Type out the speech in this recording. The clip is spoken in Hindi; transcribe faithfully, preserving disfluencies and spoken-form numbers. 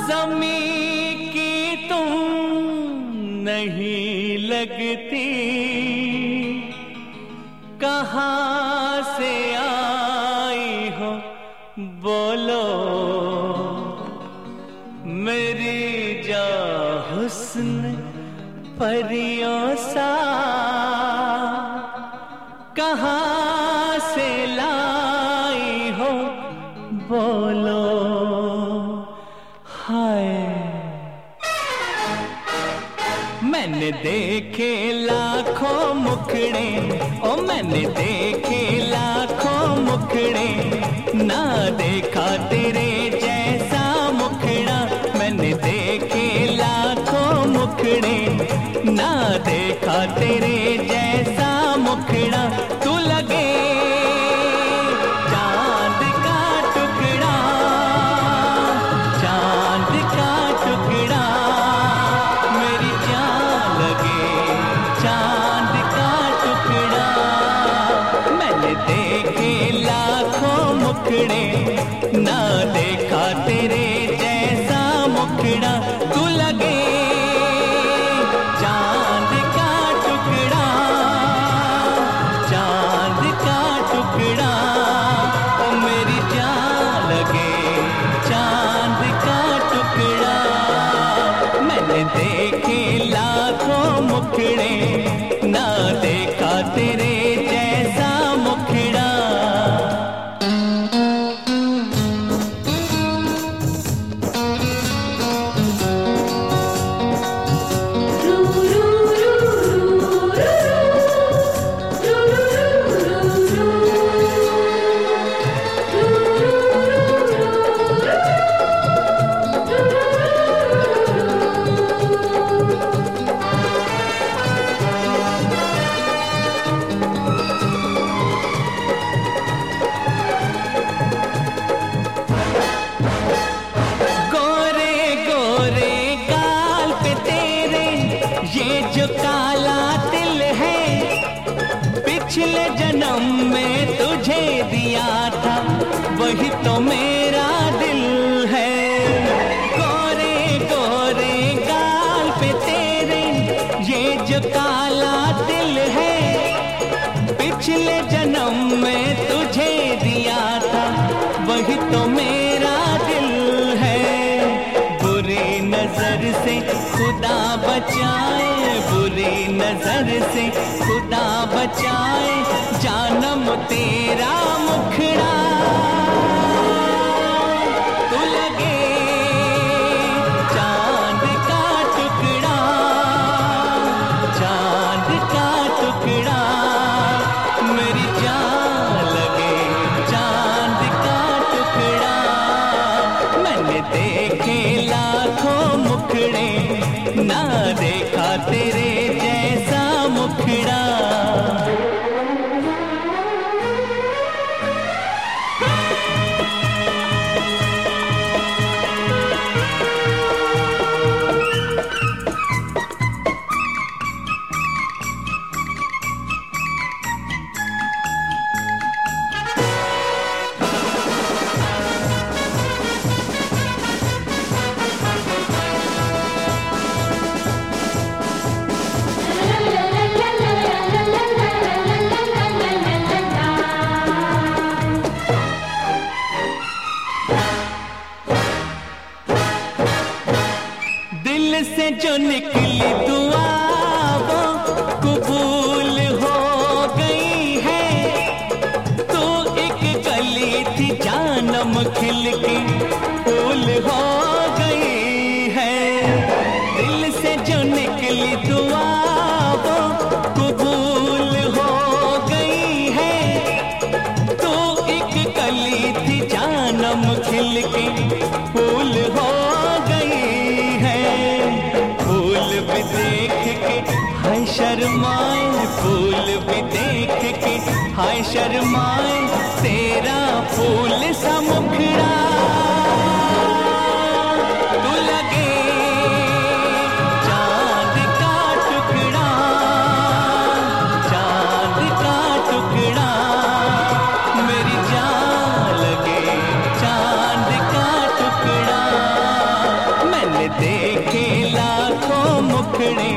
ज़मीं की तुम नहीं लगती, कहाँ से आई हो बोलो, मेरी जा हुस्न परियों सा कहाँ से लाई हो बोलो। हाय मैंने देखे लाखों मुखड़े, ओ मैंने देखे लाखों मुखड़े, ना देखा तेरे जैसा मुखड़ा। मैंने देखे लाखों मुखड़े, ना देखा तेरे जैसा मुखड़ा। तू लगे चांद का टुकड़ा, चांद का टुकड़ा, मेरी जान लगे चांद का टुकड़ा। मैंने देखे लाखों मुखड़े, ना देखा तेरे जैसा मुखड़ा। तू लगे चांद का टुकड़ा, चांद का टुकड़ा, ओ मेरी जान लगे चांद का टुकड़ा। मैंने देखे लाखों मुखड़े, ना देखा तेरे जैसा मुखड़ा। ये जो काला तिल है, पिछले जन्म में तुझे दिया था, वही तो मेरा दिल है। गोरे गोरे गाल पे तेरे ये जो काला तिल है, पिछले जन्म में तुझे दिया था, वही तो मेरा दिल है। बुरी नजर से खुदा बचाए, बुरी नजर से खुदा बचाए, जानम तेरा मुखड़ा। तू लगे चांद का टुकड़ा, चांद का टुकड़ा, मेरी जान लगे चांद का टुकड़ा। मैंने देखे लाखों मुखड़े, ना देखा तेरे जैसा मुखड़ा। दिल से जो निकली दुआ वो कबूल हो गई है। तू एक कली थी जानम खिल के फूल हो गई है। दिल से जो निकली दुआ वो कबूल हो गई है। तू एक कली थी जानम खिल के फूल हो गई है। फूल भी देख के हाय शर्माए, फूल भी देख के हाय शर्माए, तेरा फूल सा मुखड़ा। तू लगे चांद का टुकड़ा, चांद का टुकड़ा, मेरी जान लगे चांद का टुकड़ा। मुखड़े